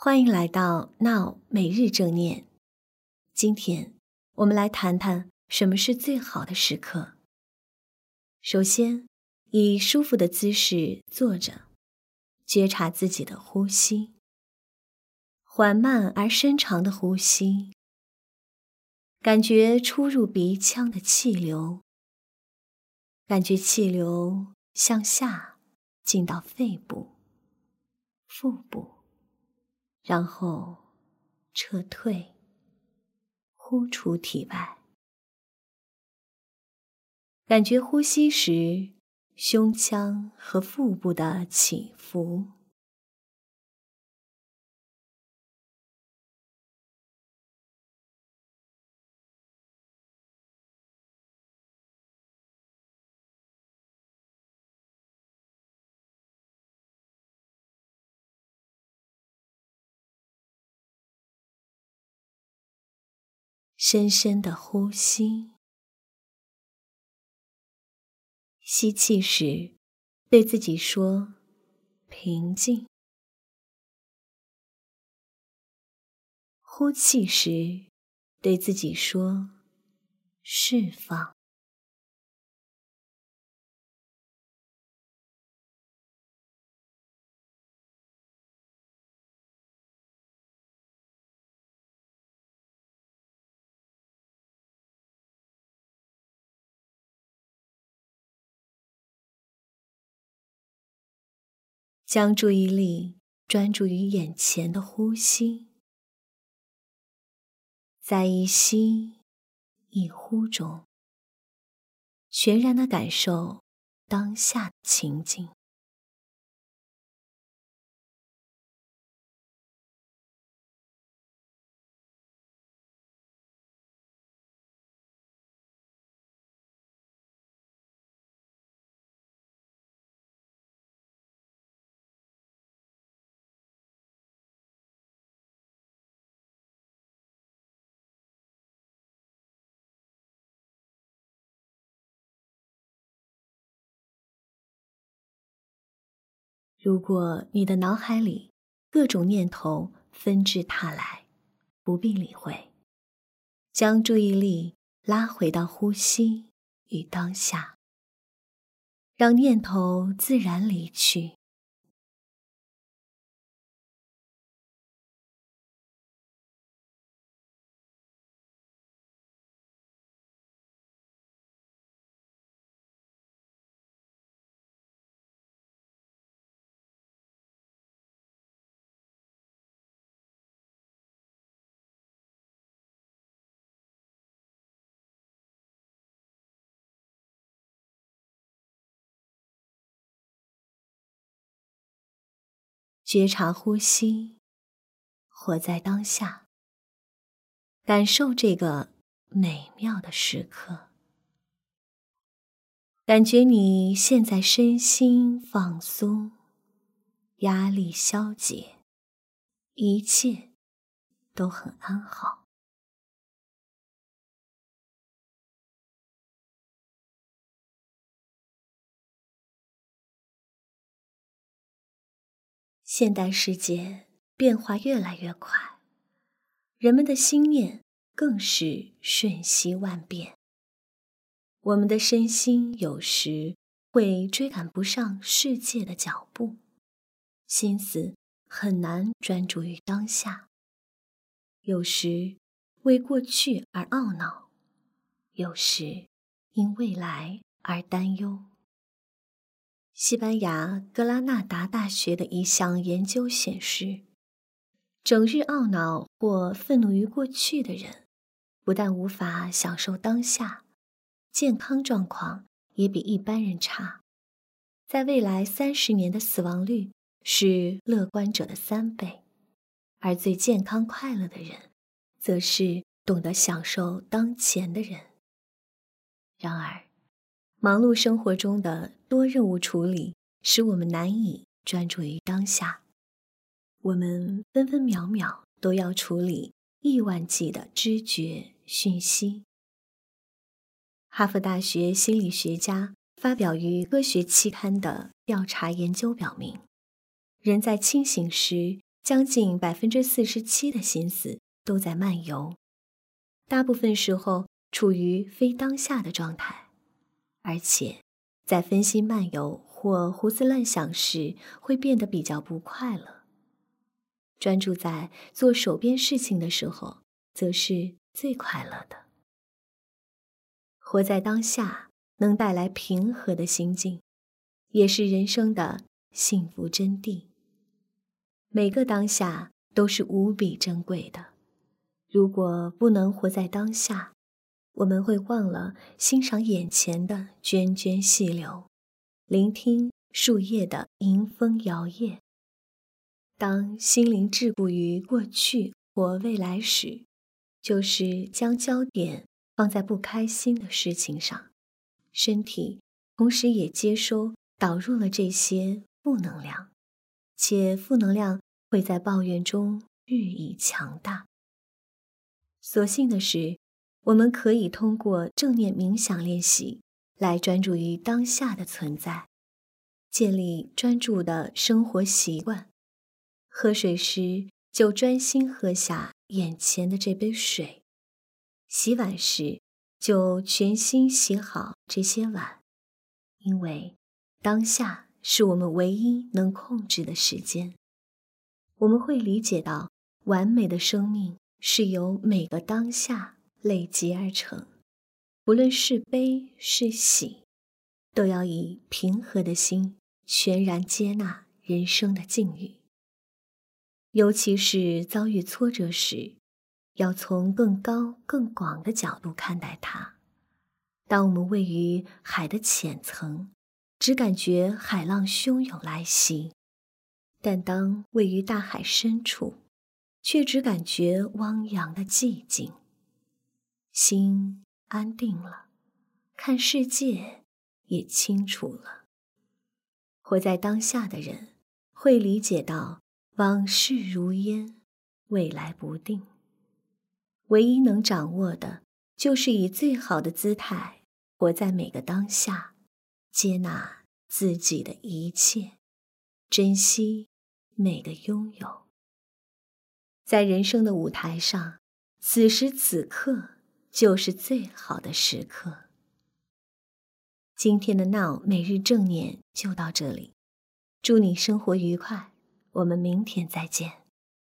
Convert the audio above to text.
欢迎来到 Now 每日正念。今天我们来谈谈什么是最好的时刻。首先，以舒服的姿势坐着，觉察自己的呼吸，缓慢而深长的呼吸，感觉出入鼻腔的气流，感觉气流向下进到肺部、腹部，然后撤退，呼出体外。感觉呼吸时胸腔和腹部的起伏。深深的呼吸，吸气时对自己说平静，呼气时对自己说释放。将注意力专注于眼前的呼吸，在一吸一呼中，全然地感受当下的情境。如果你的脑海里各种念头纷至沓来，不必理会，将注意力拉回到呼吸与当下，让念头自然离去。觉察呼吸，活在当下，感受这个美妙的时刻。感觉你现在身心放松，压力消解，一切都很安好。现代世界变化越来越快，人们的心念更是瞬息万变。我们的身心有时会追赶不上世界的脚步，心思很难专注于当下。有时为过去而懊恼，有时因未来而担忧。西班牙格拉纳达大学的一项研究显示，整日懊恼或愤怒于过去的人，不但无法享受当下，健康状况也比一般人差。在未来30年的死亡率是乐观者的3倍，而最健康快乐的人，则是懂得享受当前的人。然而，忙碌生活中的多任务处理使我们难以专注于当下，我们分分秒秒都要处理亿万计的知觉讯息。哈佛大学心理学家发表于科学期刊的调查研究表明，人在清醒时将近47%的心思都在漫游，大部分时候处于非当下的状态，而且在分心漫游或胡思乱想时会变得比较不快乐。专注在做手边事情的时候，则是最快乐的。活在当下能带来平和的心境，也是人生的幸福真谛。每个当下都是无比珍贵的，如果不能活在当下，我们会忘了欣赏眼前的涓涓细流，聆听树叶的迎风摇曳。当心灵桎梏于过去或未来时，就是将焦点放在不开心的事情上，身体同时也接收导入了这些负能量，且负能量会在抱怨中日益强大。所幸的是，我们可以通过正念冥想练习来专注于当下的存在，建立专注的生活习惯。喝水时就专心喝下眼前的这杯水，洗碗时就全心洗好这些碗，因为当下是我们唯一能控制的时间。我们会理解到，完美的生命是由每个当下累积而成，不论是悲是喜，都要以平和的心全然接纳人生的境遇。尤其是遭遇挫折时，要从更高更广的角度看待它。当我们位于海的浅层，只感觉海浪汹涌来袭，但当位于大海深处，却只感觉汪洋的寂静。心安定了，看世界也清楚了。活在当下的人会理解到往事如烟，未来不定。唯一能掌握的，就是以最好的姿态活在每个当下，接纳自己的一切，珍惜每个拥有。在人生的舞台上，此时此刻就是最好的时刻。今天的 Now 每日正念就到这里，祝你生活愉快，我们明天再见。